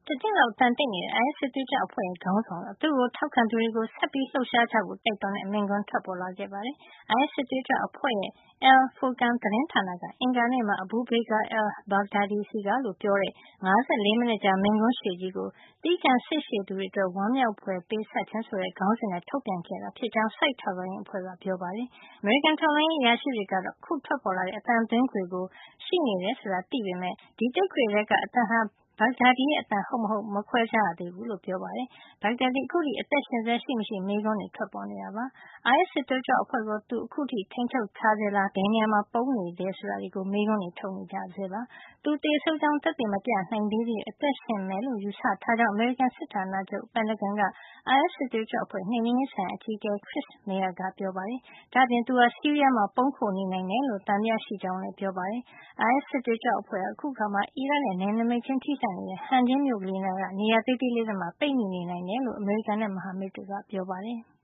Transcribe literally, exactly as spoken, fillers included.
တနှစ်လောက်အတန်တိတ်နေတဲ့ အိုင်အက်စ် စစ်သွေးကြွအဖွဲ့ရဲ့ခေါင်းဆောင်က သူ့ကိုထောက်ခံသူတွေကို ဆက်ပြီးလှုပ်ရှားကြဖို့ တိုက်တွန်းတဲ့ မိန့်ခွန်းထွက်ပေါ်လာခဲ့ပါတယ်။ အိုင်အက်စ် စစ်သွေးကြွအဖွဲ့ရဲ့ Al-Furqan သတင်းဌာနက အင်္ဂါနေ့မှာ Abu Bakr al-Baghdadi ဆီကလို့ ပြောတဲ့ ၅၄ မိနစ်ကြာ မိန့်ခွန်းရှည်ကြီးကို သည်းခံစိတ်ရှည်သူတွေအတွက် ဝမ်းမြောက်ဖွယ်ပေးဆပ်ခြင်းဆိုတဲ့ ခေါင်းစဉ်နဲ့ ထုတ်ပြန်ခဲ့တာ ဖြစ်ကြောင်း SITE ထောက်လှမ်းရေးအဖွဲ့က ပြောပါတယ်။ အမေရိကန်ထောက်လှမ်းရေးအရာရှိတွေကတော့ အခုထွက်ပေါ်လာတဲ့ အသံသွင်းခွေကို ရှိနေတယ်ဆိုတာ သိပေမယ့် ဒီတိတ်ခွေထဲက အသံဟာ Baghdadi ရဲ့ အသံဟုတ်မဟုတ် မခွဲခြားရသေးဘူးလို့ ပြောပါတယ်။ Baghdadi အခုထိ အသက်ရှင်ဆဲ ရှိမရှိ မေးခွန်းတွေ ထွက်ပေါ်နေတာပါ။ အိုင်အက်စ် စစ်သွေးကြွအဖွဲ့ကို သူအခုထိ ထိန်းချုပ်ထားဆဲလား၊ ဘယ်နေရာမှာ ပုန်းနေသလဲ ဆိုတာတွေကို မေးခွန်းတွေ ထုတ်နေကြဆဲပါ။ သူသေဆုံးကြောင်း သက်သေမပြနိုင်သေးသရွေ့ အသက်ရှင်မယ်လို့ ယူဆထားကြောင်း အမေရိကန်စစ်ဌာနချုပ် Pentagon က အိုင်အက်စ် စစ်သွေးကြွအဖွဲ့ နှိမ်နင်းရေးဆိုင်ရာ အကြီးအကဲ Chris Maier က ပြောပါတယ်။ ဒါ့အပြင် သူဟာ ဆီးရီးယားမှာ ပုန်းခိုနေနိုင်တယ်လို့ သံသယရှိကြောင်းလည်း ပြောပါတယ်။ အိုင်အက်စ် စစ်သွေးကြွအဖွဲ့ဟာ အခုအခါမှာ အီရတ်နဲ့ နယ်နိမိတ်ချင်း ထိစပ်နေတဲ့ Han ဂျင်းမြို့ကလေးနားက နေရာသေးသေးလေးထဲမှာ ပိတ်မိနေနိုင်တယ်လို့ အမေရိကန်နဲ့ မဟာမိတ်တွေက ပြောပါတယ်။